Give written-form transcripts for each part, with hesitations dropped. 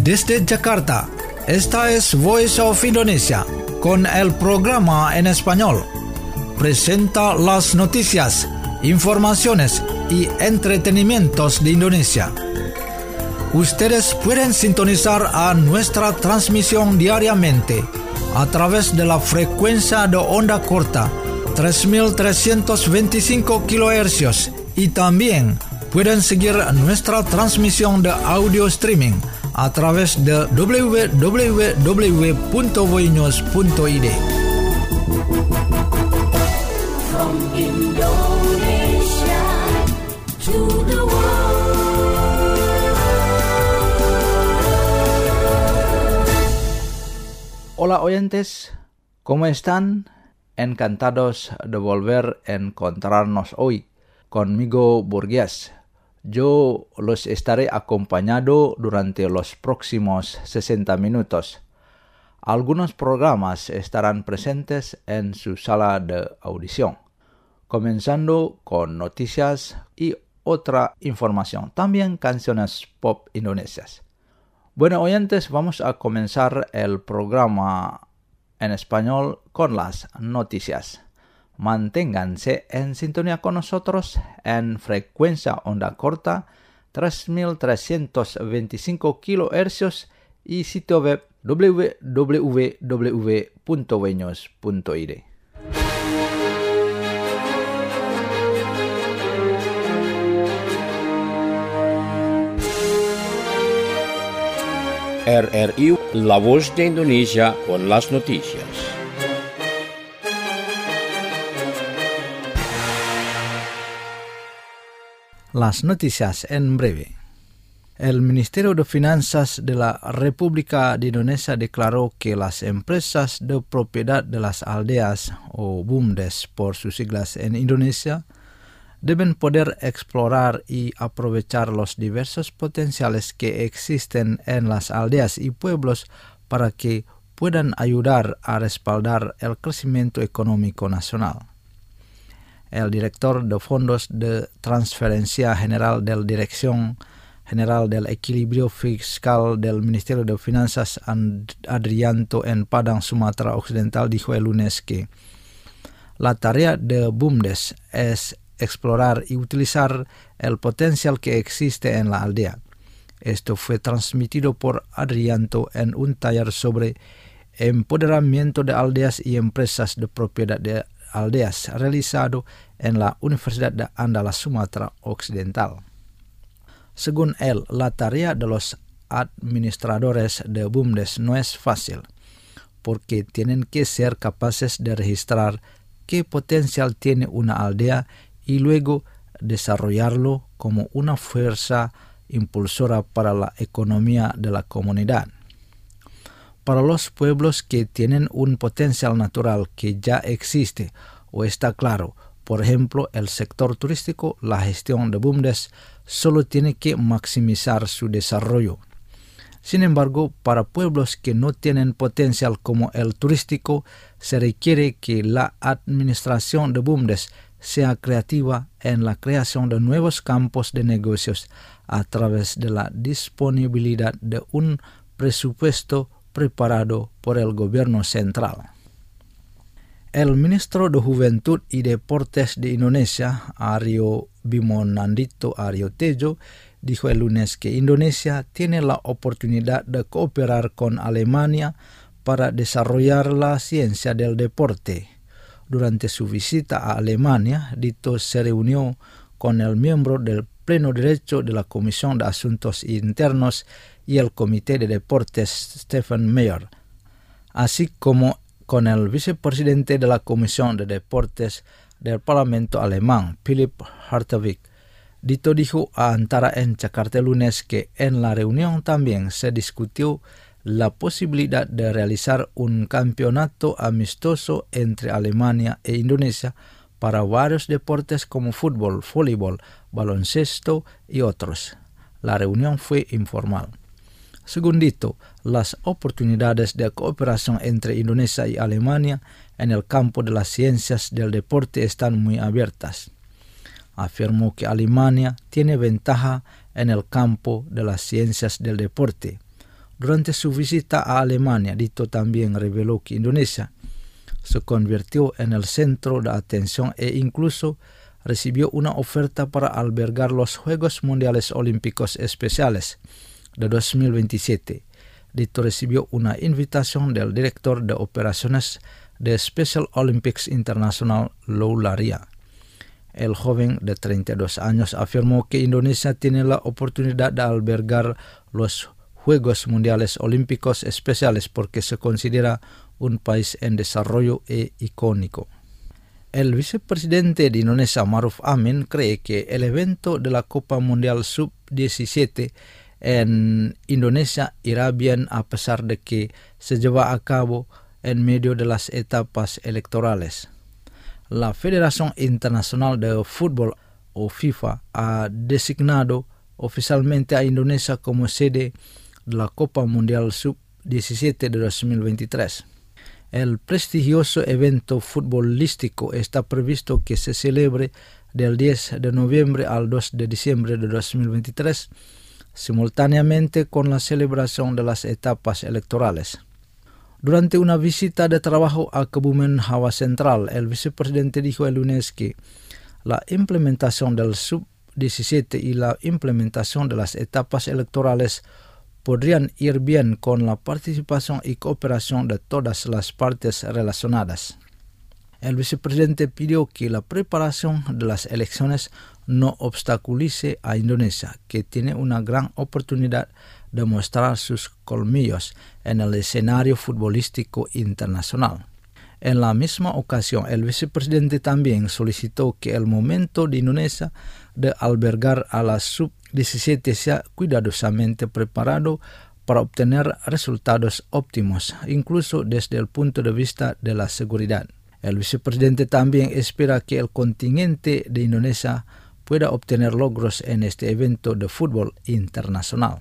Desde Jakarta, esta es Voice of Indonesia, con el programa en español. Presenta las noticias, informaciones y entretenimientos de Indonesia. Ustedes pueden sintonizar a nuestra transmisión diariamente a través de la frecuencia de onda corta 3.325 kHz y también pueden seguir nuestra transmisión de audio streaming a través de www.voinews.id. From Indonesia to the world. Hola oyentes, ¿cómo están? Encantados de volver a encontrarnos hoy. Conmigo Burgués. Yo los estaré acompañando durante los próximos 60 minutos. Algunos programas estarán presentes en su sala de audición, comenzando con noticias y otra información, también canciones pop indonesias. Bueno, oyentes, vamos a comenzar el programa en español con las noticias. Manténganse en sintonía con nosotros en frecuencia onda corta 3.325 kHz y sitio web www.voinews.id. RRI, La Voz de Indonesia con las noticias. Las noticias en breve. El Ministerio de Finanzas de la República de Indonesia declaró que las empresas de propiedad de las aldeas, o BUMDes por sus siglas en Indonesia, deben poder explorar y aprovechar los diversos potenciales que existen en las aldeas y pueblos para que puedan ayudar a respaldar el crecimiento económico nacional. El director de Fondos de Transferencia General de la Dirección General del Equilibrio Fiscal del Ministerio de Finanzas, Adrianto en Padang, Sumatera Occidental, dijo el lunes que la tarea de BUMDes es explorar y utilizar el potencial que existe en la aldea. Esto fue transmitido por Adrianto en un taller sobre empoderamiento de aldeas y empresas de propiedad de aldeas realizado en la Universidad de Andalas, Sumatera Occidental. Según él, la tarea de los administradores de BUMDes no es fácil, porque tienen que ser capaces de registrar qué potencial tiene una aldea y luego desarrollarlo como una fuerza impulsora para la economía de la comunidad. Para los pueblos que tienen un potencial natural que ya existe o está claro, por ejemplo, el sector turístico, la gestión de BUMDes solo tiene que maximizar su desarrollo. Sin embargo, para pueblos que no tienen potencial como el turístico, se requiere que la administración de BUMDes sea creativa en la creación de nuevos campos de negocios a través de la disponibilidad de un presupuesto preparado por el gobierno central. El ministro de Juventud y Deportes de Indonesia, Aryo Bimo Nandito Aryo Tejo, dijo el lunes que Indonesia tiene la oportunidad de cooperar con Alemania para desarrollar la ciencia del deporte. Durante su visita a Alemania, Dito se reunió con el miembro del Pleno Derecho de la Comisión de Asuntos Internos y el Comité de Deportes, Stefan Meyer, así como con el vicepresidente de la Comisión de Deportes del Parlamento alemán, Philipp Hartwig. Dito dijo a Antara en Jakarta el lunes que en la reunión también se discutió la posibilidad de realizar un campeonato amistoso entre Alemania e Indonesia para varios deportes como fútbol, voleibol, baloncesto y otros. La reunión fue informal. Según Dito, las oportunidades de cooperación entre Indonesia y Alemania en el campo de las ciencias del deporte están muy abiertas. Afirmó que Alemania tiene ventaja en el campo de las ciencias del deporte, Durante su visita a Alemania, Dito también reveló que Indonesia se convirtió en el centro de atención e incluso recibió una oferta para albergar los Juegos Mundiales Olímpicos Especiales de 2027. Dito recibió una invitación del director de operaciones de Special Olympics International, Lou Laria. El joven de 32 años afirmó que Indonesia tiene la oportunidad de albergar los Juegos Mundiales Olímpicos Especiales porque se considera un país en desarrollo e icónico. El vicepresidente de Indonesia, Maruf Amin, cree que el evento de la Copa Mundial Sub-17 en Indonesia irá bien a pesar de que se lleva a cabo en medio de las etapas electorales. La Federación Internacional de Fútbol, o FIFA, ha designado oficialmente a Indonesia como sede de la Copa Mundial Sub-17 de 2023. El prestigioso evento futbolístico está previsto que se celebre del 10 de noviembre al 2 de diciembre de 2023, simultáneamente con la celebración de las etapas electorales. Durante una visita de trabajo a Kebumen, Java Central, el vicepresidente dijo el lunes que la implementación del Sub-17 y la implementación de las etapas electorales podrían ir bien con la participación y cooperación de todas las partes relacionadas. El vicepresidente pidió que la preparación de las elecciones no obstaculice a Indonesia, que tiene una gran oportunidad de mostrar sus colmillos en el escenario futbolístico internacional. En la misma ocasión, el vicepresidente también solicitó que el momento de Indonesia de albergar a la Sub-17 sea cuidadosamente preparado para obtener resultados óptimos, incluso desde el punto de vista de la seguridad. El vicepresidente también espera que el contingente de Indonesia pueda obtener logros en este evento de fútbol internacional.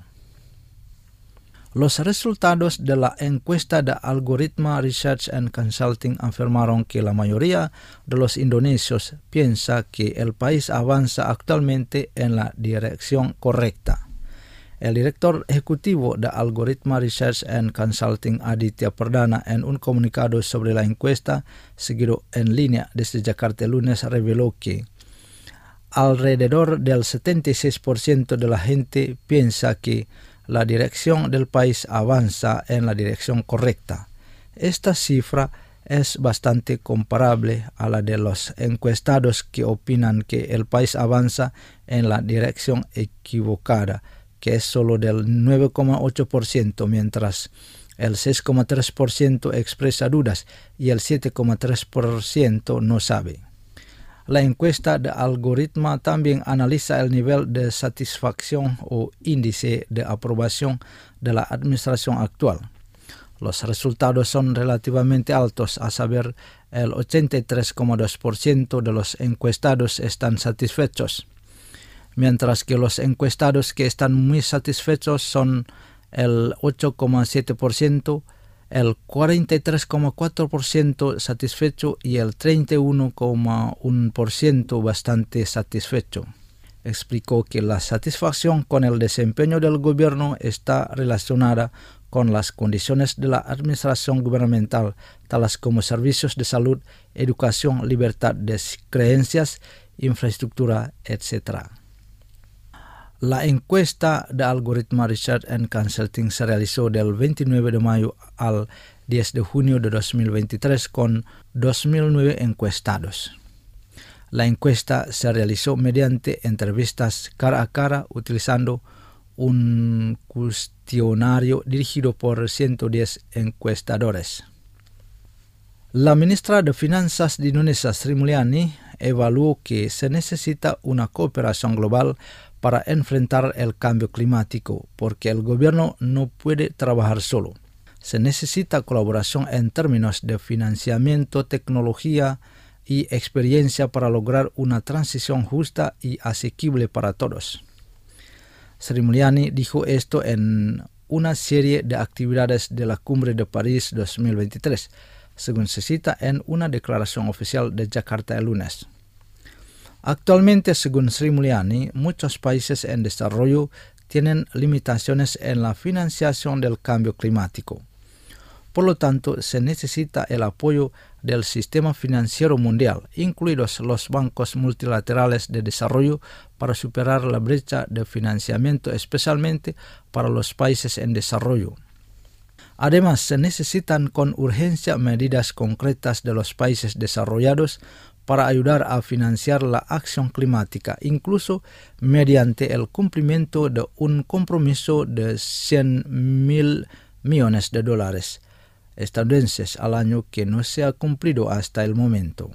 Los resultados de la encuesta de Algorithma Research and Consulting afirmaron que la mayoría de los indonesios piensa que el país avanza actualmente en la dirección correcta. El director ejecutivo de Algorithma Research and Consulting, Aditya Perdana, en un comunicado sobre la encuesta seguido en línea desde Jakarta el lunes, reveló que alrededor del 76% de la gente piensa que la dirección del país avanza en la dirección correcta. Esta cifra es bastante comparable a la de los encuestados que opinan que el país avanza en la dirección equivocada, que es solo del 9,8%, mientras el 6,3% expresa dudas y el 7,3% no sabe. La encuesta de Algorithma también analiza el nivel de satisfacción o índice de aprobación de la administración actual. Los resultados son relativamente altos, a saber, el 83,2% de los encuestados están satisfechos, mientras que los encuestados que están muy satisfechos son el 8,7%, el 43,4% satisfecho y el 31,1% bastante satisfecho. Explicó que la satisfacción con el desempeño del gobierno está relacionada con las condiciones de la administración gubernamental, tales como servicios de salud, educación, libertad de creencias, infraestructura, etc. La encuesta de Algorithma Research and Consulting se realizó del 29 de mayo al 10 de junio de 2023 con 2.009 encuestados. La encuesta se realizó mediante entrevistas cara a cara utilizando un cuestionario dirigido por 110 encuestadores. La ministra de Finanzas de Indonesia, Sri Mulyani, evaluó que se necesita una cooperación global para enfrentar el cambio climático, porque el gobierno no puede trabajar solo. Se necesita colaboración en términos de financiamiento, tecnología y experiencia para lograr una transición justa y asequible para todos. Sri Mulyani dijo esto en una serie de actividades de la Cumbre de París 2023, según se cita en una declaración oficial de Jakarta el lunes. Actualmente, según Sri Mulyani, muchos países en desarrollo tienen limitaciones en la financiación del cambio climático. Por lo tanto, se necesita el apoyo del sistema financiero mundial, incluidos los bancos multilaterales de desarrollo, para superar la brecha de financiamiento, especialmente para los países en desarrollo. Además, se necesitan con urgencia medidas concretas de los países desarrollados para ayudar a financiar la acción climática, incluso mediante el cumplimiento de un compromiso de $100,000 millones estadounidenses al año que no se ha cumplido hasta el momento.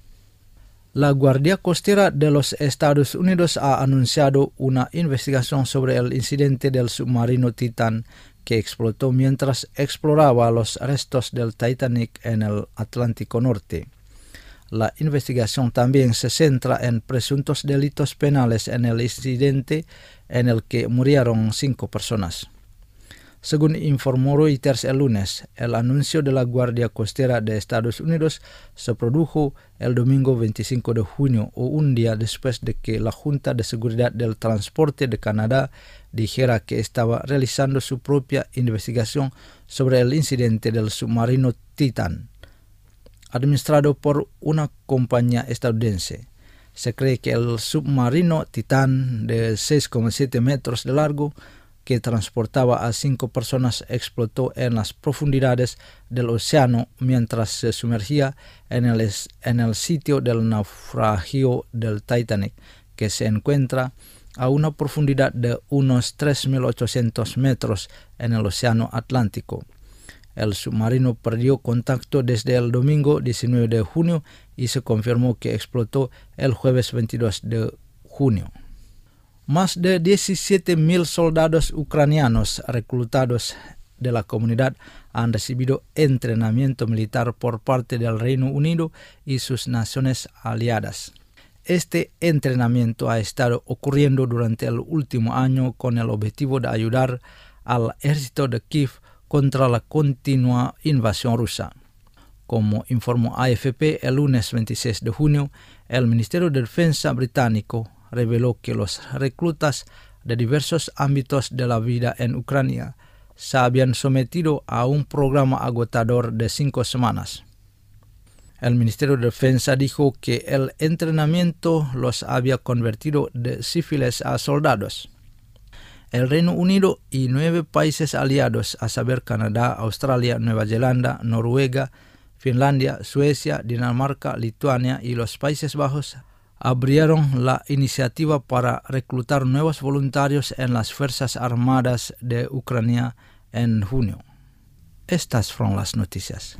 La Guardia Costera de los Estados Unidos ha anunciado una investigación sobre el incidente del submarino Titan que explotó mientras exploraba los restos del Titanic en el Atlántico Norte. La investigación también se centra en presuntos delitos penales en el incidente en el que murieron 5 personas. Según informó Reuters el lunes, el anuncio de la Guardia Costera de Estados Unidos se produjo el domingo 25 de junio, o un día después de que la Junta de Seguridad del Transporte de Canadá dijera que estaba realizando su propia investigación sobre el incidente del submarino Titan, administrado por una compañía estadounidense. Se cree que el submarino Titan, de 6,7 metros de largo, que transportaba a 5 personas, explotó en las profundidades del océano mientras se sumergía en el sitio del naufragio del Titanic, que se encuentra a una profundidad de unos 3.800 metros en el océano Atlántico. El submarino perdió contacto desde el domingo 19 de junio y se confirmó que explotó el jueves 22 de junio. Más de 17,000 soldados ucranianos reclutados de la comunidad han recibido entrenamiento militar por parte del Reino Unido y sus naciones aliadas. Este entrenamiento ha estado ocurriendo durante el último año con el objetivo de ayudar al ejército de Kiev contra la continua invasión rusa. Como informó AFP el lunes 26 de junio, el Ministerio de Defensa británico reveló que los reclutas de diversos ámbitos de la vida en Ucrania se habían sometido a un programa agotador de 5 semanas. El Ministerio de Defensa dijo que el entrenamiento los había convertido de civiles a soldados. El Reino Unido y 9 países aliados, a saber Canadá, Australia, Nueva Zelanda, Noruega, Finlandia, Suecia, Dinamarca, Lituania y los Países Bajos, abrieron la iniciativa para reclutar nuevos voluntarios en las Fuerzas Armadas de Ucrania en junio. Estas fueron las noticias.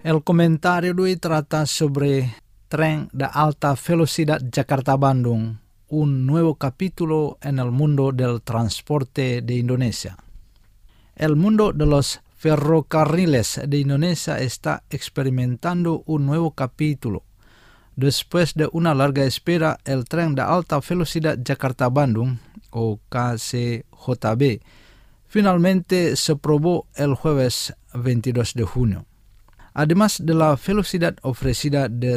El comentario de hoy trata sobre tren de alta velocidad Jakarta-Bandung, un nuevo capítulo en el mundo del transporte de Indonesia. El mundo de los ferrocarriles de Indonesia está experimentando un nuevo capítulo. Después de una larga espera, el tren de alta velocidad Jakarta-Bandung, o KCJB, finalmente se probó el jueves 22 de junio. Además de la velocidad ofrecida de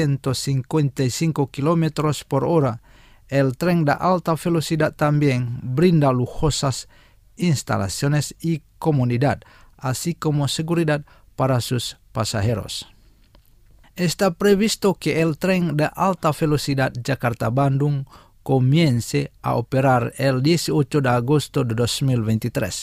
355 km por hora, el tren de alta velocidad también brinda lujosas instalaciones y comodidad, así como seguridad para sus pasajeros. Está previsto que el tren de alta velocidad Jakarta-Bandung comience a operar el 18 de agosto de 2023.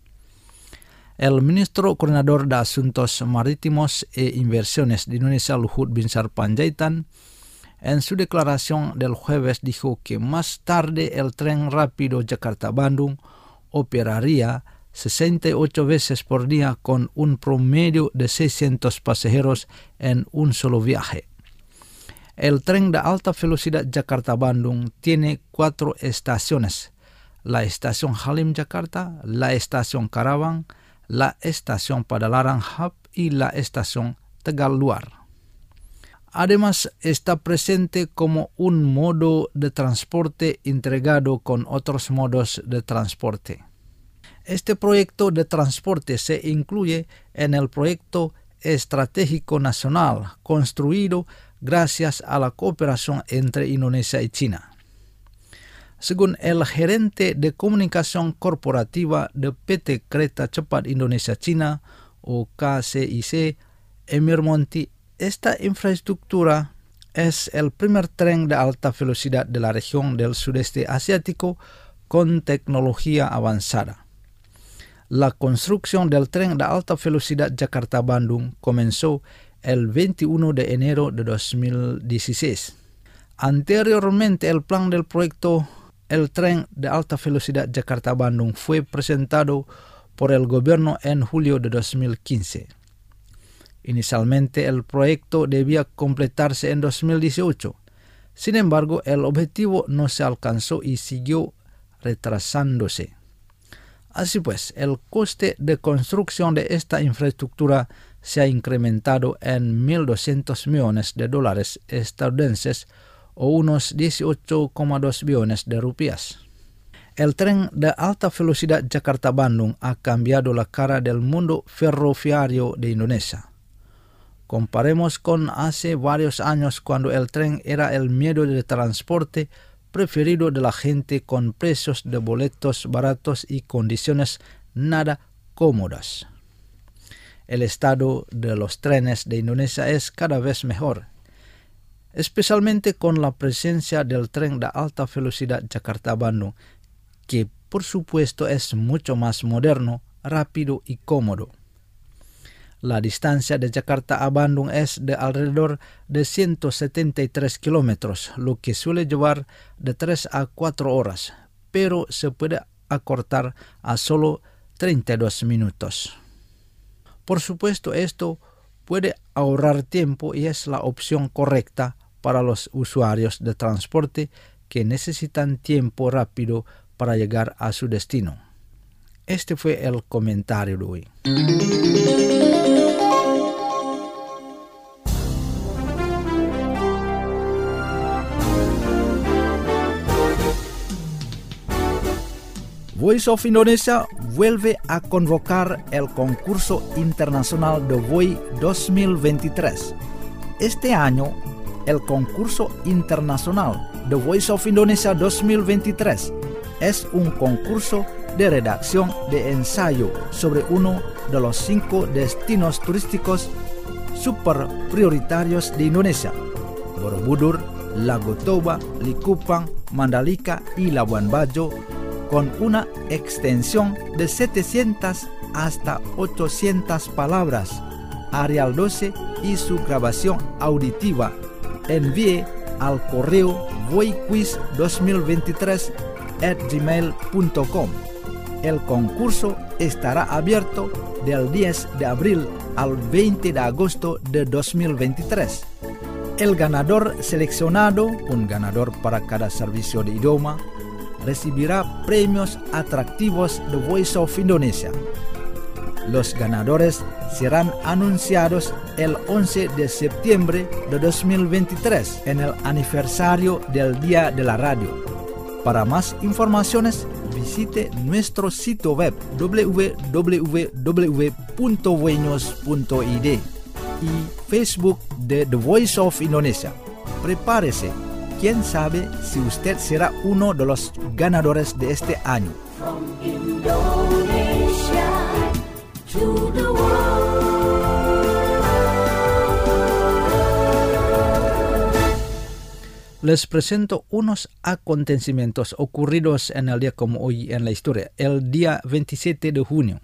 El ministro coordinador de Asuntos Marítimos e Inversiones de Indonesia, Luhut Binsar Panjaitan, en su declaración del jueves dijo que más tarde el tren rápido Jakarta-Bandung operaría 68 veces por día con un promedio de 600 pasajeros en un solo viaje. El tren de alta velocidad Jakarta-Bandung tiene 4 estaciones: la estación Halim Jakarta, la estación Karawang, la estación Padalarang Hub y la estación Tegal Luar. Además, está presente como un modo de transporte integrado con otros modos de transporte. Este proyecto de transporte se incluye en el proyecto estratégico nacional construido gracias a la cooperación entre Indonesia y China. Según el gerente de comunicación corporativa de PT Kereta Cepat Indonesia-China, o KCIC, Emir Monti, esta infraestructura es el primer tren de alta velocidad de la región del sudeste asiático con tecnología avanzada. La construcción del tren de alta velocidad Jakarta-Bandung comenzó el 21 de enero de 2016. Anteriormente, el plan del proyecto El tren de alta velocidad Jakarta-Bandung fue presentado por el gobierno en julio de 2015. Inicialmente, el proyecto debía completarse en 2018. Sin embargo, el objetivo no se alcanzó y siguió retrasándose. Así pues, el coste de construcción de esta infraestructura se ha incrementado en $1.200 millones estadounidenses o unos 18,2 billones de rupias. El tren de alta velocidad Jakarta-Bandung ha cambiado la cara del mundo ferroviario de Indonesia. Comparemos con hace varios años cuando el tren era el medio de transporte preferido de la gente con precios de boletos baratos y condiciones nada cómodas. El estado de los trenes de Indonesia es cada vez mejor, especialmente con la presencia del tren de alta velocidad Jakarta-Bandung, que por supuesto es mucho más moderno, rápido y cómodo. La distancia de Jakarta a Bandung es de alrededor de 173 kilómetros, lo que suele llevar de 3 a 4 horas, pero se puede acortar a solo 32 minutos. Por supuesto, esto puede ahorrar tiempo y es la opción correcta para los usuarios de transporte que necesitan tiempo rápido para llegar a su destino. Este fue el comentario de hoy. Voice of Indonesia vuelve a convocar el concurso internacional de VOI 2023. Este año, el concurso internacional The Voice of Indonesia 2023 es un concurso de redacción de ensayo sobre uno de los 5 destinos turísticos super prioritarios de Indonesia: Borobudur, Lago Toba, Likupang, Mandalika y Labuan Bajo, con una extensión de 700 hasta 800 palabras. Arial 12 y su grabación auditiva. Envíe al correo voiquiz2023@gmail.com. El concurso estará abierto del 10 de abril al 20 de agosto de 2023. El ganador seleccionado, un ganador para cada servicio de idioma, recibirá premios atractivos de Voice of Indonesia. Los ganadores serán anunciados el 11 de septiembre de 2023 en el aniversario del Día de la Radio. Para más informaciones, visite nuestro sitio web www.voinos.id y Facebook de The Voice of Indonesia. Prepárese, quién sabe si usted será uno de los ganadores de este año. From Indonesia to the world. Les presento unos acontecimientos ocurridos en el día como hoy en la historia, el día 27 de junio.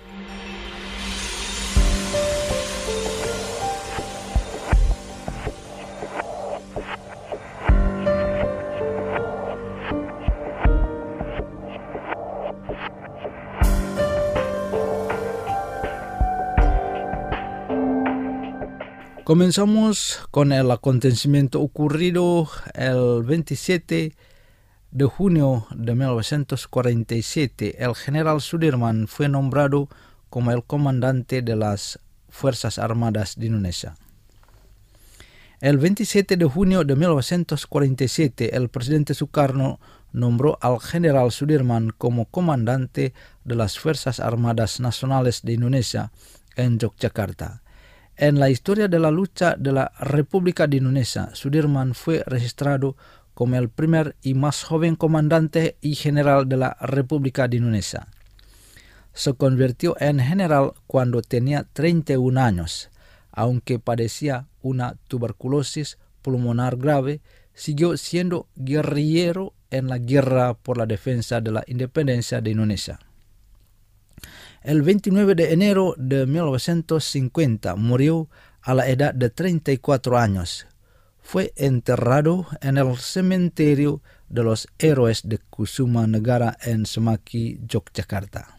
Comenzamos con el acontecimiento ocurrido el 27 de junio de 1947. El general Sudirman fue nombrado como el comandante de las Fuerzas Armadas de Indonesia. El 27 de junio de 1947, el presidente Sukarno nombró al general Sudirman como comandante de las Fuerzas Armadas Nacionales de Indonesia en Yogyakarta. En la historia de la lucha de la República de Indonesia, Sudirman fue registrado como el primer y más joven comandante y general de la República de Indonesia. Se convirtió en general cuando tenía 31 años. Aunque padecía una tuberculosis pulmonar grave, siguió siendo guerrillero en la guerra por la defensa de la independencia de Indonesia. El 29 de enero de 1950 murió a la edad de 34 años. Fue enterrado en el cementerio de los héroes de Kusuma Negara en Semaki, Yogyakarta.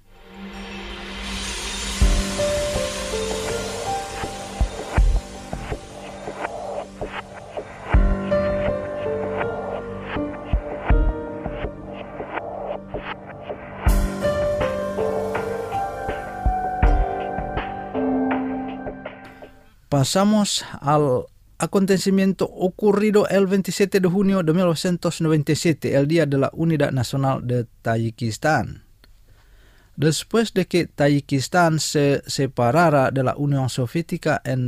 Pasamos al acontecimiento ocurrido el 27 de junio de 1997, el Día de la Unidad Nacional de Tayikistán. Después de que Tayikistán se separara de la Unión Soviética en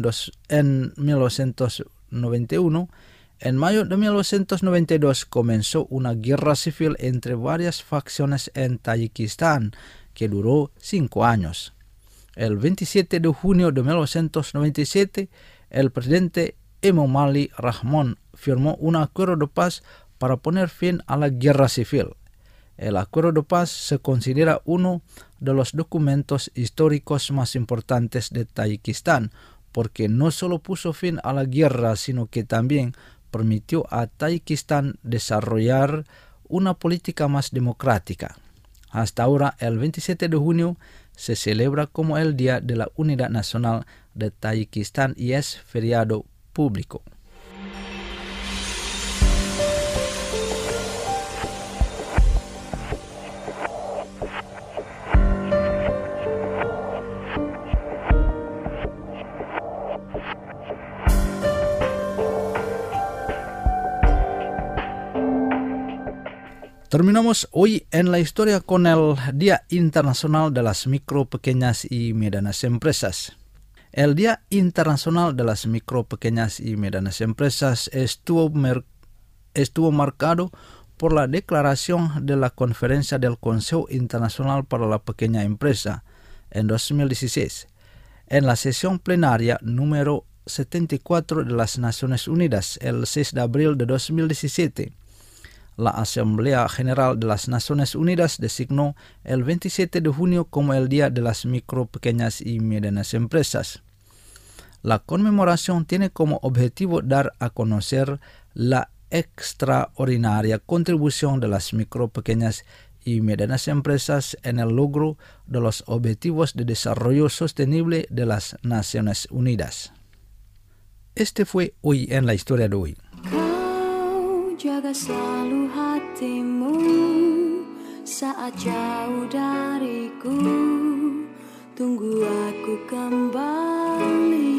1991, en mayo de 1992 comenzó una guerra civil entre varias facciones en Tayikistán que duró 5 años. El 27 de junio de 1997, el presidente Emomali Rahmon firmó un acuerdo de paz para poner fin a la guerra civil. El acuerdo de paz se considera uno de los documentos históricos más importantes de Tayikistán, porque no solo puso fin a la guerra, sino que también permitió a Tayikistán desarrollar una política más democrática. Hasta ahora, el 27 de junio, se celebra como el Día de la Unidad Nacional de Tayikistán y es feriado público. Terminamos hoy en la historia con el Día Internacional de las Micro, Pequeñas y Medianas Empresas. El Día Internacional de las Micro, Pequeñas y Medianas Empresas estuvo marcado por la declaración de la Conferencia del Consejo Internacional para la Pequeña Empresa en 2016. En la sesión plenaria número 74 de las Naciones Unidas, el 6 de abril de 2017, la Asamblea General de las Naciones Unidas designó el 27 de junio como el Día de las Micro, Pequeñas y Medianas Empresas. La conmemoración tiene como objetivo dar a conocer la extraordinaria contribución de las micro, pequeñas y medianas empresas en el logro de los Objetivos de Desarrollo Sostenible de las Naciones Unidas. Este fue Hoy en la Historia de hoy. Kau jaga selalu hatimu saat jauh dariku. Tunggu aku kembali.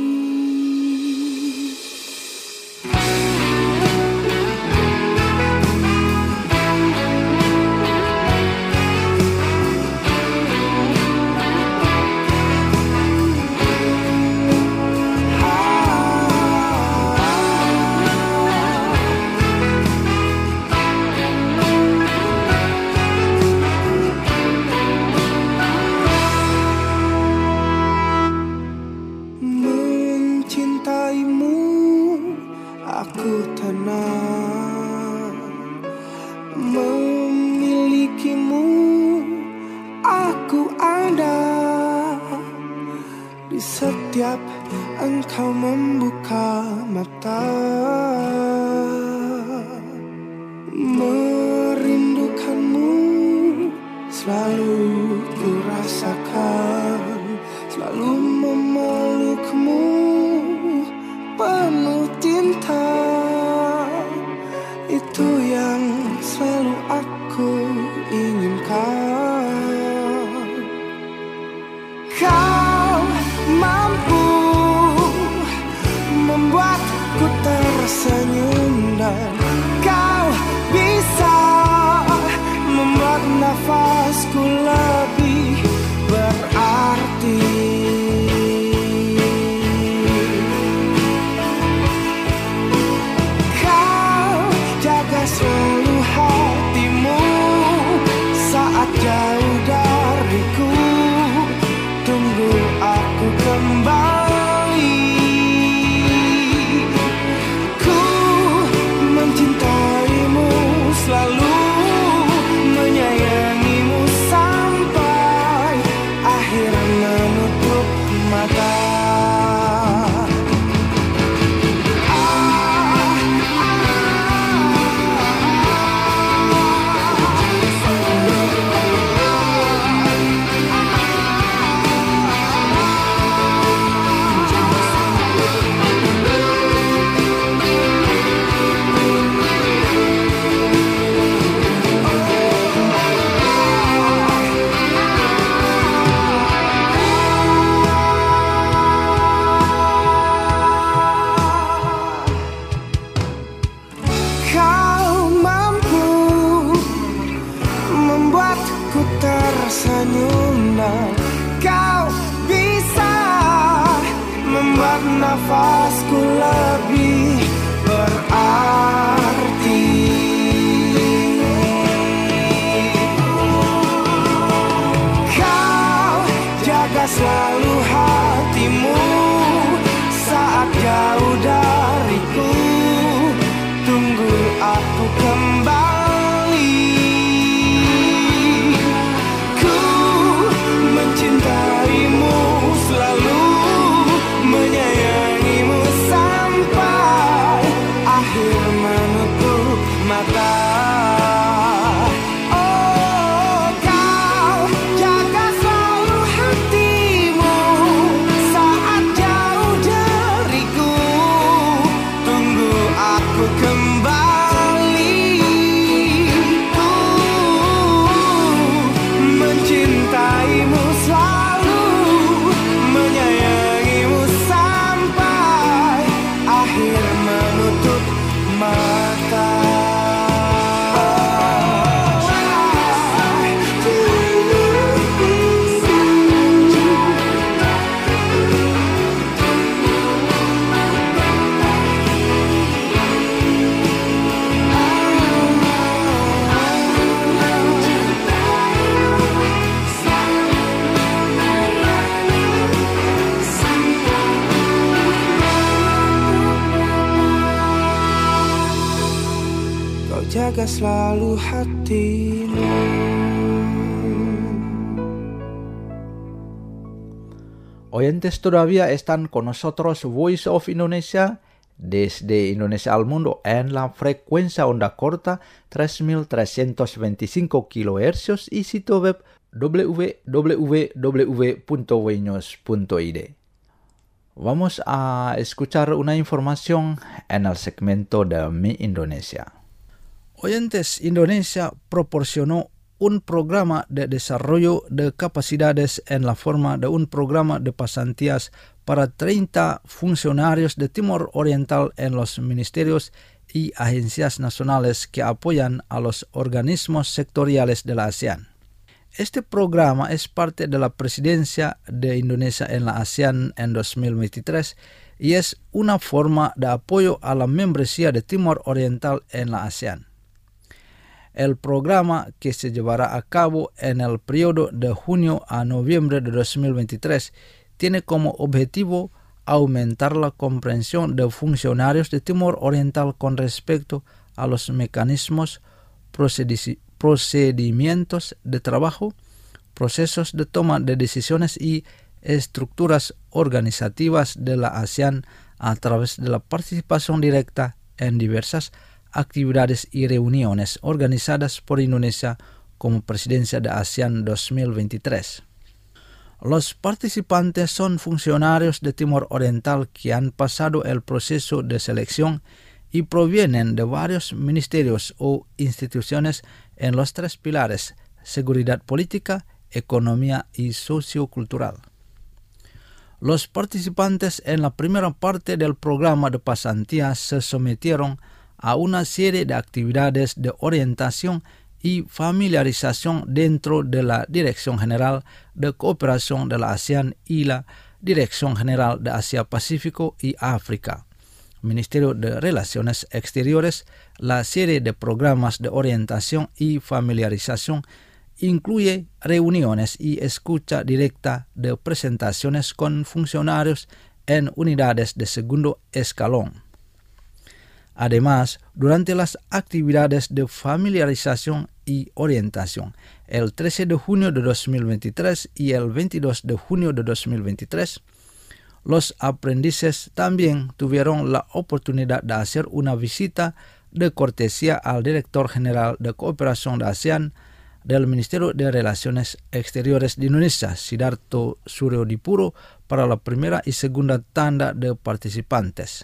Memilikimu, aku ada di setiap engkau membuka mata. Merindukanmu selalu ku rasakan, selalu memelukmu penuh cinta. Itu yang selalu aku inginkan. Kau mampu membuatku tersenyum dan kau bisa membuat nafasku lebih berarti. Selalu hatimu saat jauh dariku. Tunggu aku kembali. Ku mencintaimu selalu, menyayangimu sampai akhir menutup mata. Tersenyum dan kau bisa membuat nafasku lebih berarti. Kau jaga selalu hatimu saat jauh dariku. Tunggu aku kembali. Mencintaimu selalu, menyayangimu sampai akhir menutup mata. Oh, kau jaga selalu hatimu saat jauh dariku. Tunggu aku kembali. Mencintaimu selalu, menyayangimu sampai akhir menutup mata. Jaga selalu hatimu. Oyentes todavía están con nosotros Voice of Indonesia desde Indonesia al mundo en la frecuencia onda corta 3.325 kHz y sitio web www.wenews.id. Vamos a escuchar una información en el segmento de Mi Indonesia. Oyentes, Indonesia proporcionó un programa de desarrollo de capacidades en la forma de un programa de pasantías para 30 funcionarios de Timor Oriental en los ministerios y agencias nacionales que apoyan a los organismos sectoriales de la ASEAN. Este programa es parte de la presidencia de Indonesia en la ASEAN en 2023 y es una forma de apoyo a la membresía de Timor Oriental en la ASEAN. El programa, que se llevará a cabo en el periodo de junio a noviembre de 2023, tiene como objetivo aumentar la comprensión de funcionarios de Timor Oriental con respecto a los mecanismos, procedimientos de trabajo, procesos de toma de decisiones y estructuras organizativas de la ASEAN a través de la participación directa en diversas actividades y reuniones organizadas por Indonesia como presidencia de ASEAN 2023. Los participantes son funcionarios de Timor Oriental que han pasado el proceso de selección y provienen de varios ministerios o instituciones en los 3 pilares: seguridad política, economía y sociocultural. Los participantes en la primera parte del programa de pasantías se sometieron a una serie de actividades de orientación y familiarización dentro de la Dirección General de Cooperación de la ASEAN y la Dirección General de Asia-Pacífico y África, Ministerio de Relaciones Exteriores. La serie de programas de orientación y familiarización incluye reuniones y escucha directa de presentaciones con funcionarios en unidades de segundo escalón. Además, durante las actividades de familiarización y orientación, el 13 de junio de 2023 y el 22 de junio de 2023, los aprendices también tuvieron la oportunidad de hacer una visita de cortesía al director general de Cooperación de ASEAN del Ministerio de Relaciones Exteriores de Indonesia, Sidarto Suryodipuro, para la primera y segunda tanda de participantes.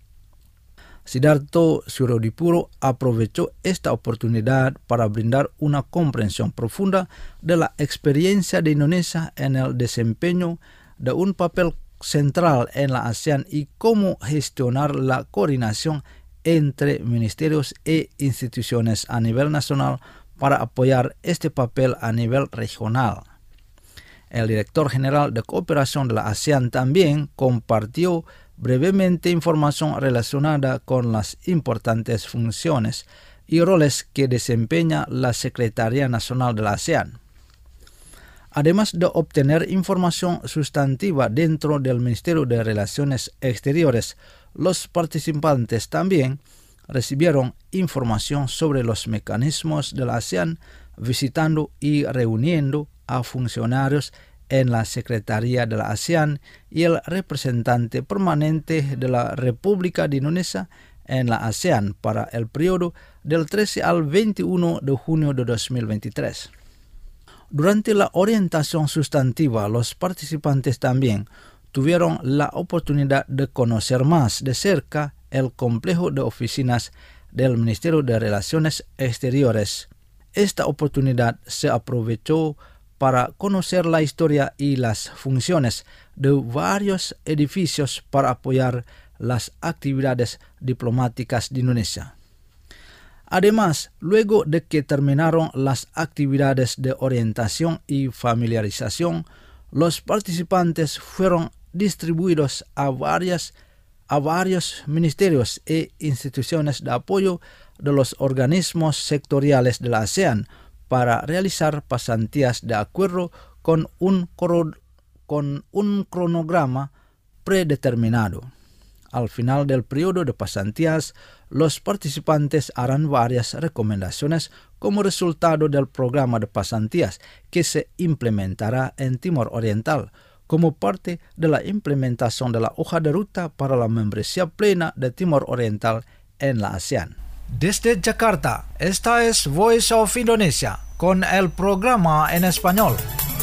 Sidarto Suryodipuro aprovechó esta oportunidad para brindar una comprensión profunda de la experiencia de Indonesia en el desempeño de un papel central en la ASEAN y cómo gestionar la coordinación entre ministerios e instituciones a nivel nacional para apoyar este papel a nivel regional. El director general de Cooperación de la ASEAN también compartió brevemente información relacionada con las importantes funciones y roles que desempeña la Secretaría Nacional de la ASEAN. Además de obtener información sustantiva dentro del Ministerio de Relaciones Exteriores, los participantes también recibieron información sobre los mecanismos de la ASEAN, visitando y reuniendo a funcionarios en la Secretaría de la ASEAN y el representante permanente de la República de Indonesia en la ASEAN para el periodo del 13 al 21 de junio de 2023. Durante la orientación sustantiva, los participantes también tuvieron la oportunidad de conocer más de cerca el complejo de oficinas del Ministerio de Relaciones Exteriores. Esta oportunidad se aprovechó para conocer la historia y las funciones de varios edificios para apoyar las actividades diplomáticas de Indonesia. Además, luego de que terminaron las actividades de orientación y familiarización, los participantes fueron distribuidos a varios ministerios e instituciones de apoyo de los organismos sectoriales de la ASEAN para realizar pasantías de acuerdo con un cronograma predeterminado. Al final del periodo de pasantías, los participantes harán varias recomendaciones como resultado del programa de pasantías que se implementará en Timor Oriental, como parte de la implementación de la hoja de ruta para la membresía plena de Timor Oriental en la ASEAN. Desde Jakarta, esta es Voice of Indonesia con el programa en español.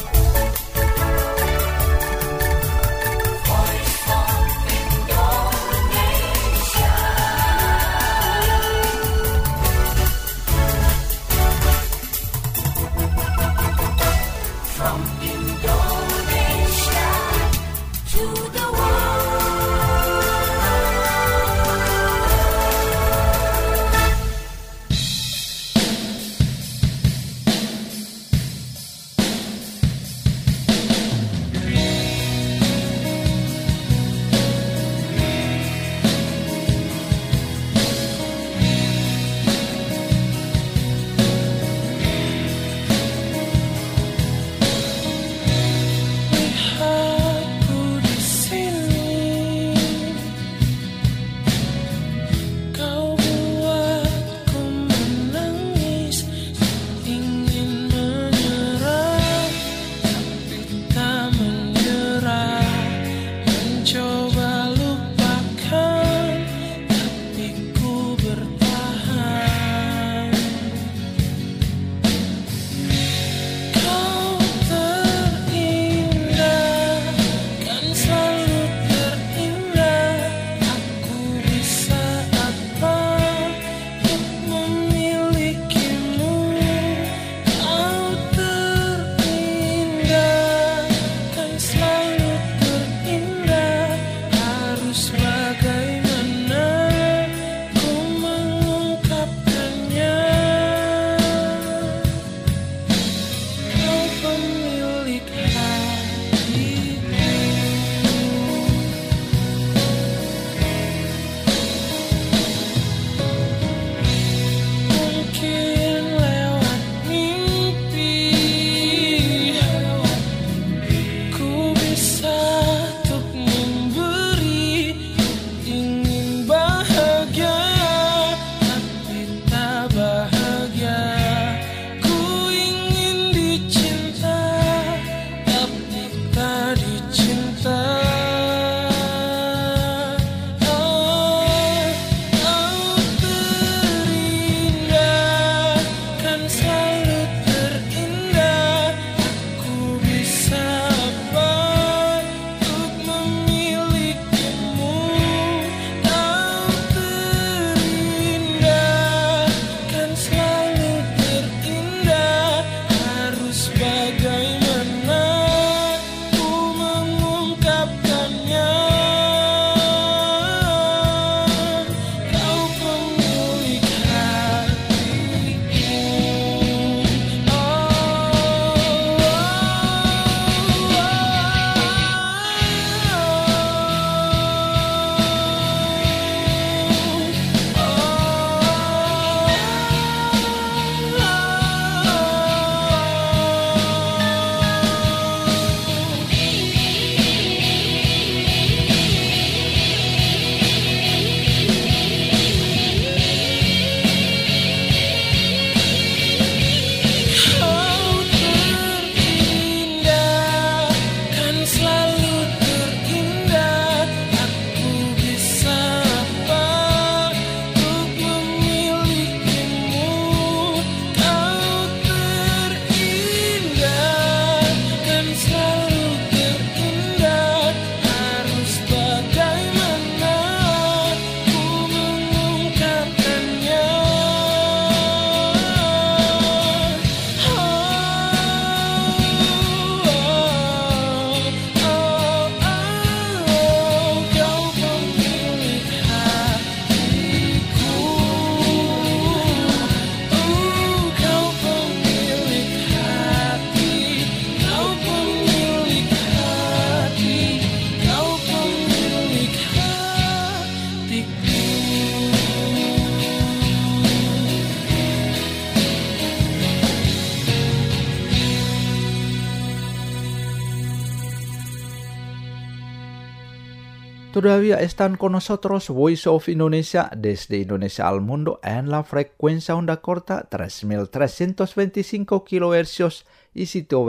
Todavía están con nosotros Voice of Indonesia desde Indonesia al mundo en la frecuencia onda corta 3.325 kHz y sitio web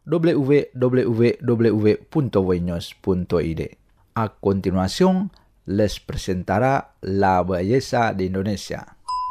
www.voinews.id. A continuación, les presentará la belleza de Indonesia.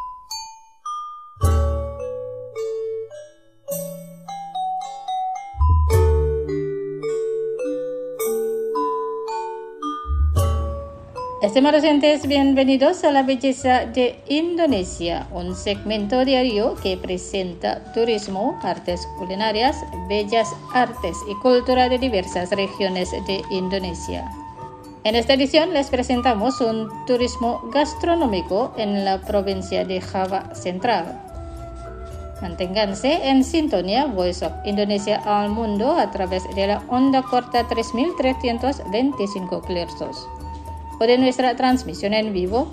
Estimados oyentes, bienvenidos a La Belleza de Indonesia, un segmento diario que presenta turismo, artes culinarias, bellas artes y cultura de diversas regiones de Indonesia. En esta edición les presentamos un turismo gastronómico en la provincia de Java Central. Manténganse en sintonía Voice of Indonesia al mundo a través de la onda corta 3325 kHz. O de nuestra transmisión en vivo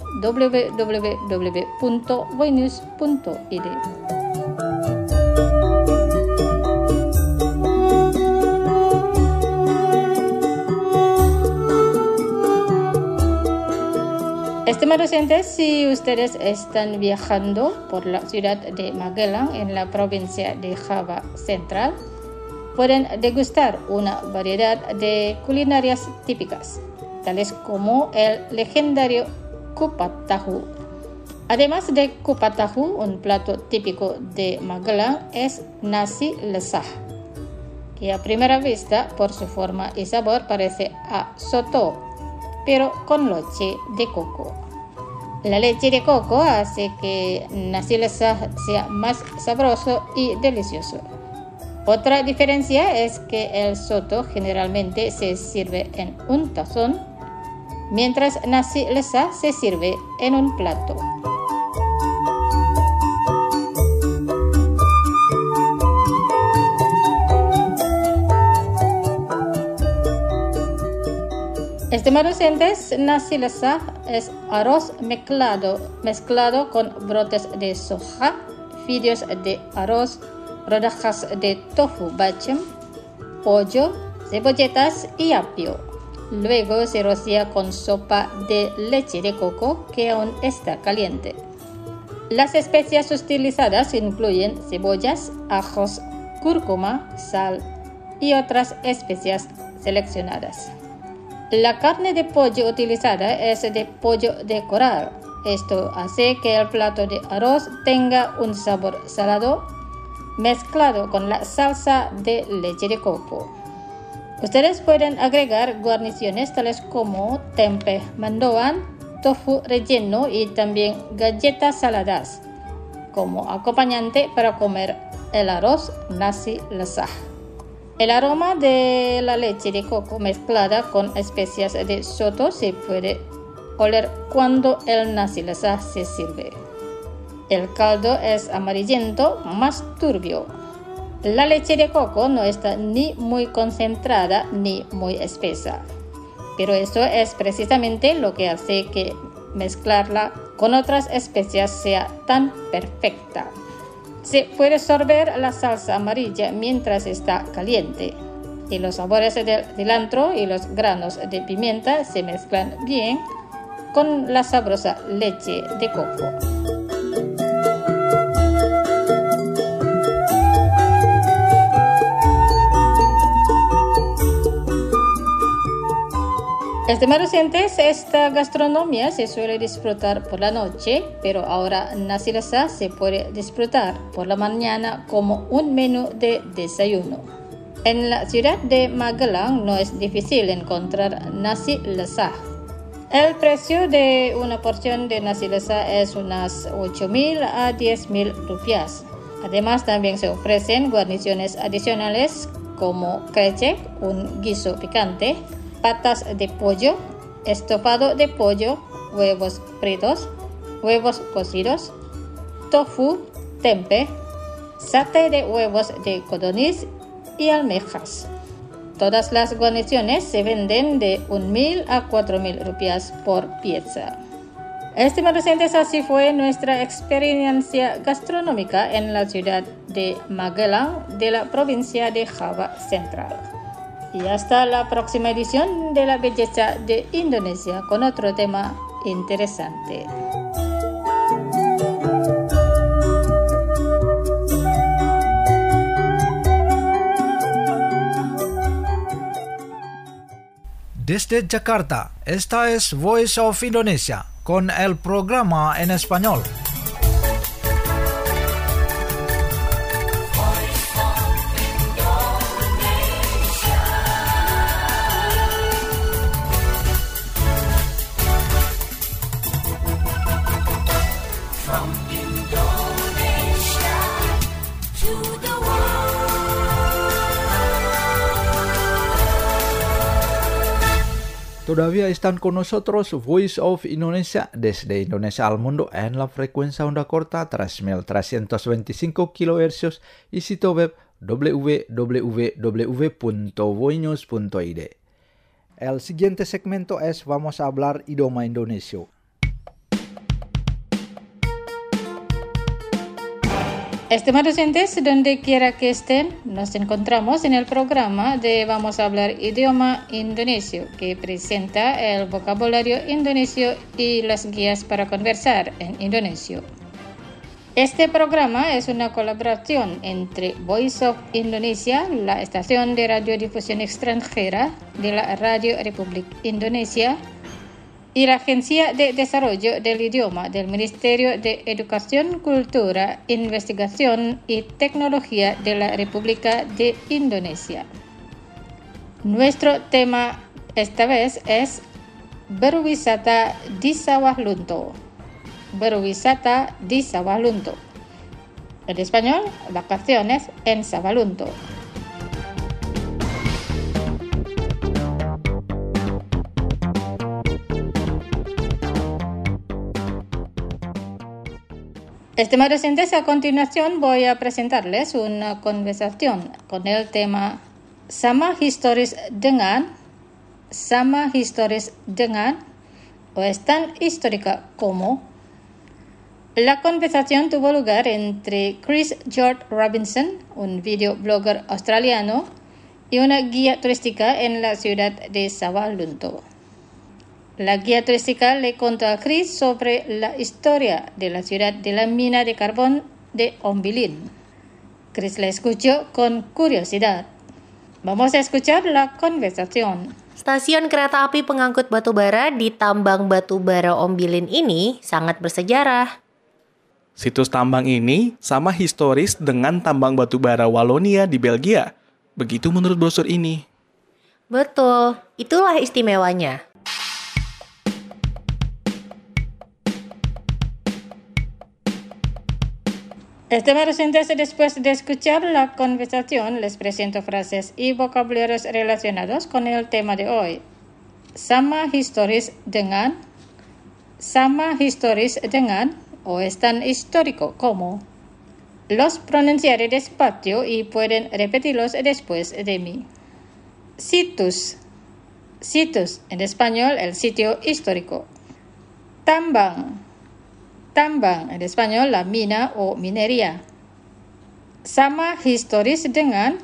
www.voinews.id. Estimados oyentes, si ustedes están viajando por la ciudad de Magelang en la provincia de Java Central, pueden degustar una variedad de culinarias típicas, tales como el legendario kupat tahu. Además de kupat tahu, un plato típico de Magelang es nasi lesah, que a primera vista, por su forma y sabor, parece a soto, pero con leche de coco. La leche de coco hace que nasi lesah sea más sabroso y delicioso. Otra diferencia es que el soto generalmente se sirve en un tazón, mientras nasi lesah se sirve en un plato. Estimados oyentes, nasi lesah es arroz mezclado con brotes de soja, fideos de arroz, rodajas de tofu bacem, pollo, cebolletas y apio. Luego se rocía con sopa de leche de coco que aún está caliente. Las especias utilizadas incluyen cebollas, ajos, cúrcuma, sal y otras especias seleccionadas. La carne de pollo utilizada es de pollo de coral. Esto hace que el plato de arroz tenga un sabor salado mezclado con la salsa de leche de coco. Ustedes pueden agregar guarniciones tales como tempe mendoan, tofu relleno y también galletas saladas como acompañante para comer el arroz nasi lesah. El aroma de la leche de coco mezclada con especias de soto se puede oler cuando el nasi lesah se sirve. El caldo es amarillento, más turbio. La leche de coco no está ni muy concentrada ni muy espesa, pero eso es precisamente lo que hace que mezclarla con otras especias sea tan perfecta. Se puede sorber la salsa amarilla mientras está caliente, y los sabores del cilantro y los granos de pimienta se mezclan bien con la sabrosa leche de coco. Estimados oyentes, esta gastronomía se suele disfrutar por la noche, pero ahora nasi lesah se puede disfrutar por la mañana como un menú de desayuno. En la ciudad de Magelang no es difícil encontrar nasi lesah. El precio de una porción de nasi lesah es unas 8.000 a 10.000 rupias. Además, también se ofrecen guarniciones adicionales como krecek, un guiso picante, patas de pollo, estofado de pollo, huevos fritos, huevos cocidos, tofu, tempe, sate de huevos de codorniz y almejas. Todas las guarniciones se venden de 1.000 a 4.000 rupias por pieza. Estimados oyentes, así fue nuestra experiencia gastronómica en la ciudad de Magelang de la provincia de Java Central. Y hasta la próxima edición de La Belleza de Indonesia con otro tema interesante. Desde Jakarta, esta es Voice of Indonesia con el programa en español. Todavía están con nosotros Voice of Indonesia desde Indonesia al mundo en la frecuencia onda corta 3.325 kHz y sitio web www.voinews.id. El siguiente segmento es Vamos a hablar idioma Indonesia. Estimados oyentes, donde quiera que estén, nos encontramos en el programa de Vamos a hablar idioma indonesio, que presenta el vocabulario indonesio y las guías para conversar en indonesio. Este programa es una colaboración entre Voice of Indonesia, la estación de radiodifusión extranjera de la Radio Republik Indonesia, y la Agencia de Desarrollo del Idioma del Ministerio de Educación, Cultura, Investigación y Tecnología de la República de Indonesia. Nuestro tema esta vez es berwisata di Sawah Lunto. Berwisata di Sawah Lunto. En español, vacaciones en Sawah Lunto. Estimados oyentes, a continuación voy a presentarles una conversación con el tema sama historis dengan o es tan histórica como. La conversación tuvo lugar entre Chris George Robinson, un videoblogger australiano, y una guía turística en la ciudad de Sawah Lunto. La guía turística le contó a Chris sobre la historia de la ciudad de la mina de carbón de Ombilin. Chris la escuchó con curiosidad. Vamos a escuchar la conversación. Stasiun kereta api pengangkut batu bara di tambang batu bara Ombilin ini sangat bersejarah. Situs tambang ini sama historis dengan tambang batu bara Wallonia di Belgia. Begitu menurut brosur ini. Betul, itulah istimewanya. Estimados oyentes, después de escuchar la conversación, les presento frases y vocabularios relacionados con el tema de hoy. Sama historis dengan o es tan histórico como. Los pronunciaré despacio y pueden repetirlos después de mí. Situs, en español el sitio histórico. Tambang, en español la mina o minería. Sama historis dengan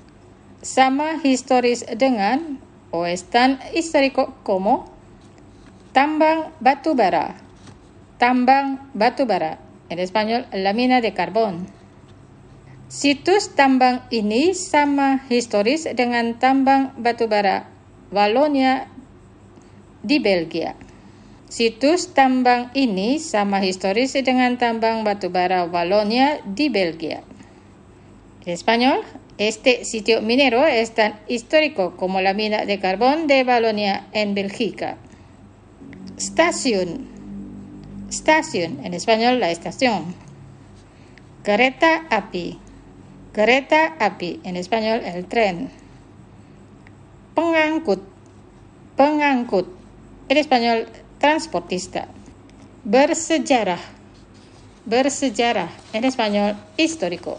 o es tan histórico como. Tambang batu bara, en español la mina de carbón. Situs tambang ini sama historis dengan tambang batu bara Wallonia di Belgia. Situs tambang ini sama historis dengan tambang batubara Wallonia di Belgia. En español, este sitio minero es tan histórico como la mina de carbón de Wallonia en Bélgica. Stasiun, en español la estación. Kereta api, en español el tren. Pengangkut, en español transportista. Bersejarah, en español histórico.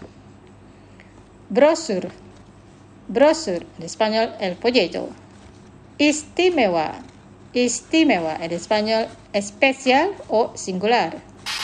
Brosur, en español el folleto. Istimewa, en español especial o singular.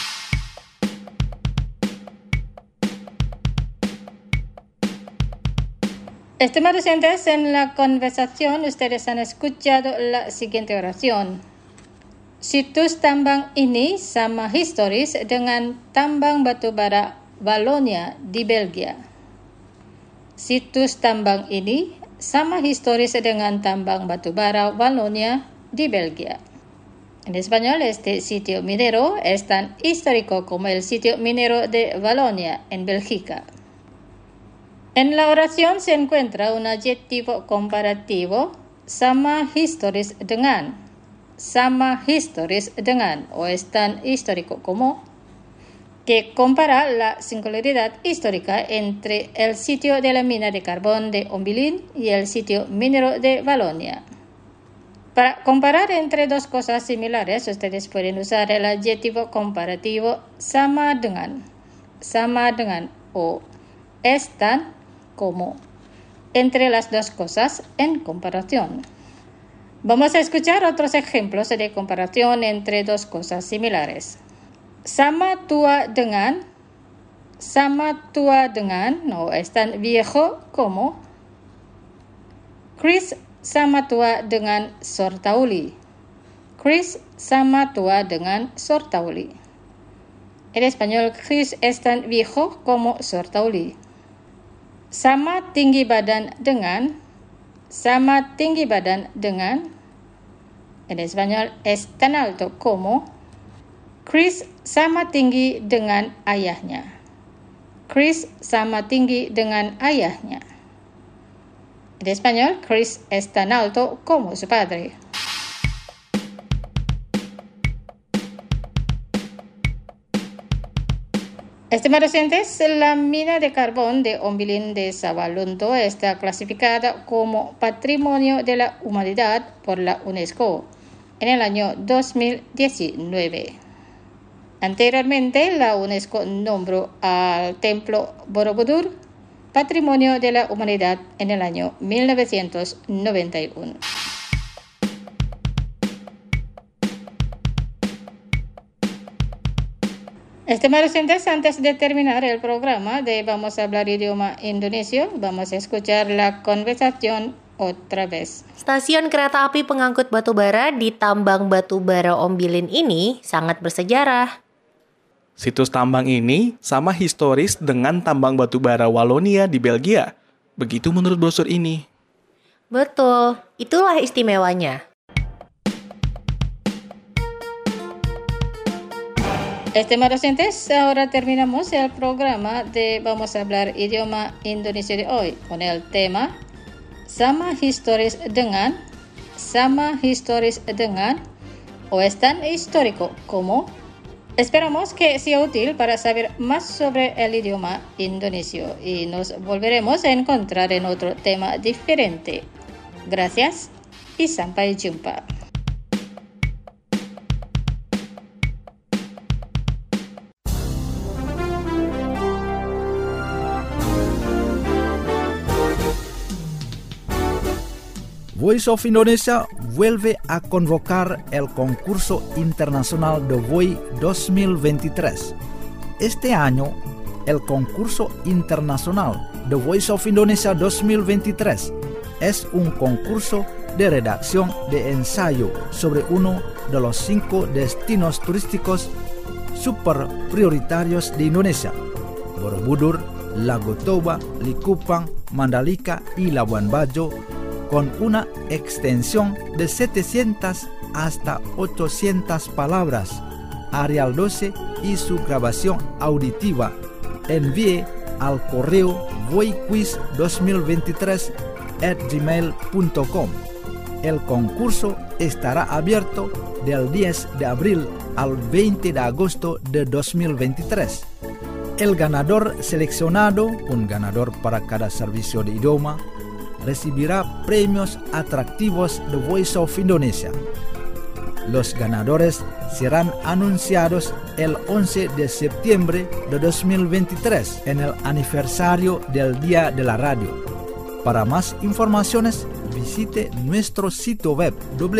Estimados oyentes, en la conversación ustedes han escuchado la siguiente oración. Situs tambang ini sama historis dengan tambang batubara Wallonia di Belgia. Situs tambang ini sama historis dengan tambang batubara Wallonia di Belgia. En español, este sitio minero es tan histórico como el sitio minero de Wallonia en Bélgica. En la oración se encuentra un adjetivo comparativo, sama historis dengan, o es tan histórico como, que compara la singularidad histórica entre el sitio de la mina de carbón de Ombilin y el sitio minero de Wallonia. Para comparar entre dos cosas similares, ustedes pueden usar el adjetivo comparativo sama dengan, o es tan como, entre las dos cosas en comparación. Vamos a escuchar otros ejemplos de comparación entre dos cosas similares. Sama tua dengan, no es tan viejo como. Chris sama tua dengan Sortauli. En español, Chris es tan viejo como Sortauli. Sama tinggi badan dengan. En español, es tan alto como. Chris sama tinggi dengan ayahnya. En español, Chris es tan alto como su padre. Estimados oyentes, la mina de carbón de Ombilin de Sabalunto está clasificada como Patrimonio de la Humanidad por la UNESCO en el año 2019. Anteriormente, la UNESCO nombró al templo Borobudur Patrimonio de la Humanidad en el año 1991. Estimados oyentes, antes de terminar el programa de Vamos a hablar idioma indonesio, vamos a escuchar la conversación otra vez. Stasiun kereta api pengangkut batubara di tambang batubara Ombilin ini sangat bersejarah. Situs tambang ini sama historis dengan tambang batubara Wallonia di Belgia. Begitu menurut brosur ini. Betul, itulah istimewanya. Estimados oyentes, ahora terminamos el programa de Vamos a hablar idioma indonesio de hoy con el tema sama historis dengan, o es tan histórico como. Esperamos que sea útil para saber más sobre el idioma indonesio y nos volveremos a encontrar en otro tema diferente. Gracias y sampai jumpa. Voice of Indonesia vuelve a convocar el concurso internacional de VOI 2023. Este año, el concurso internacional de Voice of Indonesia 2023 es un concurso de redacción de ensayo sobre uno de los 5 destinos turísticos super prioritarios de Indonesia: Borobudur, Lago Toba, Likupang, Mandalika y Labuan Bajo, con una extensión de 700 hasta 800 palabras, Arial 12 y su grabación auditiva. Envíe al correo voiquiz2023@gmail.com. El concurso estará abierto del 10 de abril al 20 de agosto de 2023. El ganador seleccionado, un ganador para cada servicio de idioma, recibirá premios atractivos de Voice of Indonesia. Los ganadores serán anunciados el 11 de septiembre de 2023 en el aniversario del Día de la Radio. Para más informaciones, visite nuestro sitio web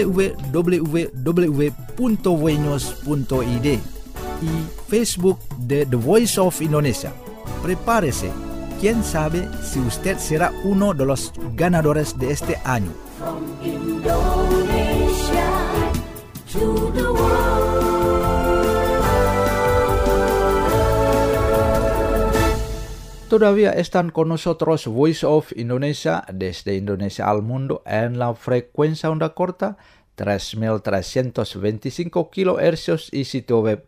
www.voinos.id y Facebook de The Voice of Indonesia. Prepárese. ¿Quién sabe si usted será uno de los ganadores de este año? From Indonesia to the world. Todavía están con nosotros Voice of Indonesia desde Indonesia al mundo en la frecuencia onda corta 3.325 kHz y sitio web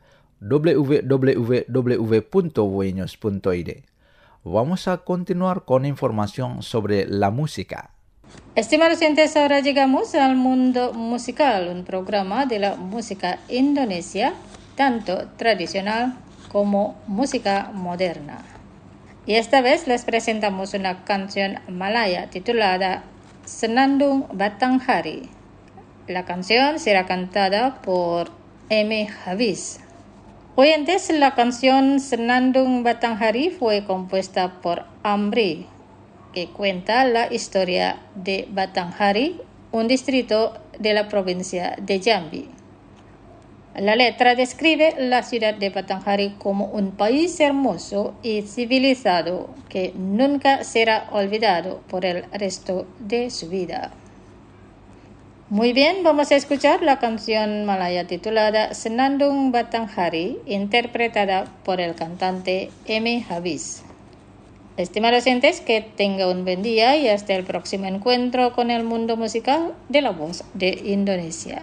www.voinews.id. Vamos a continuar con información sobre la música. Estimados oyentes, ahora llegamos al mundo musical, un programa de la música Indonesia, tanto tradicional como música moderna. Y esta vez les presentamos una canción malaya titulada Senandung Batanghari. La canción será cantada por M. Hafiz. Oyentes, la canción Senandung Batanghari fue compuesta por Amri, que cuenta la historia de Batanghari, un distrito de la provincia de Jambi. La letra describe la ciudad de Batanghari como un país hermoso y civilizado que nunca será olvidado por el resto de su vida. Muy bien, vamos a escuchar la canción malaya titulada Senandung Batanghari, interpretada por el cantante M. Hafiz. Estimados oyentes, que tenga un buen día y hasta el próximo encuentro con el mundo musical de la voz de Indonesia.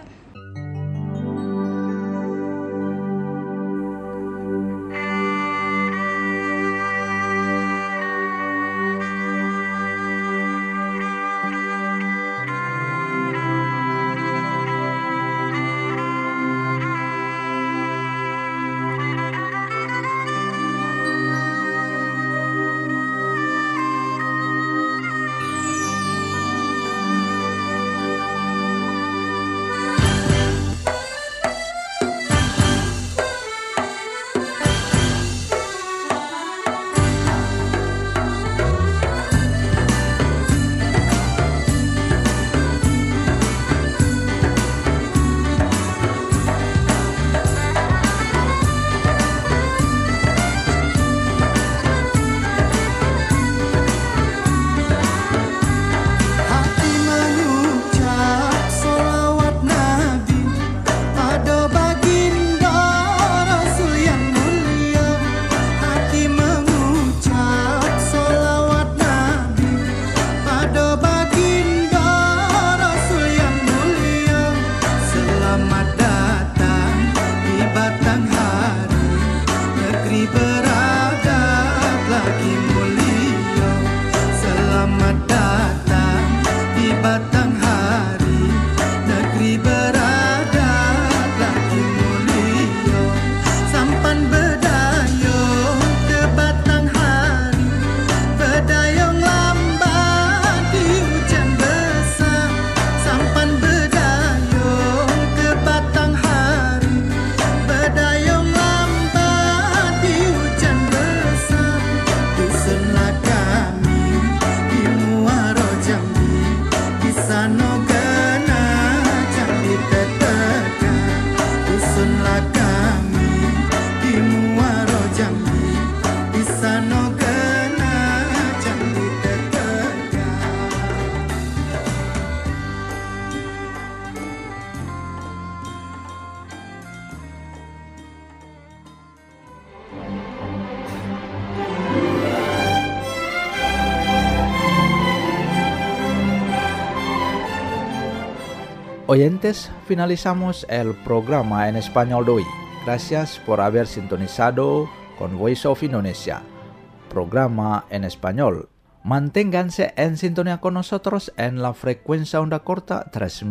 Oyentes, finalizamos el programa en español de hoy. Gracias por haber sintonizado con Voice of Indonesia, programa en español. Manténganse en sintonía con nosotros en la frecuencia onda corta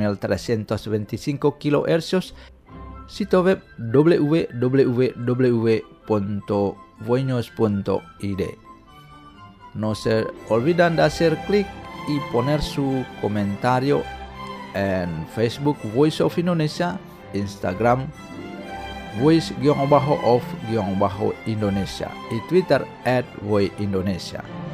3.325 kHz, sitio web www.voinews.id. No se olviden de hacer clic y poner su comentario en Facebook Voice of Indonesia, Instagram Voice_of_Indonesia y Twitter @voiceindonesia.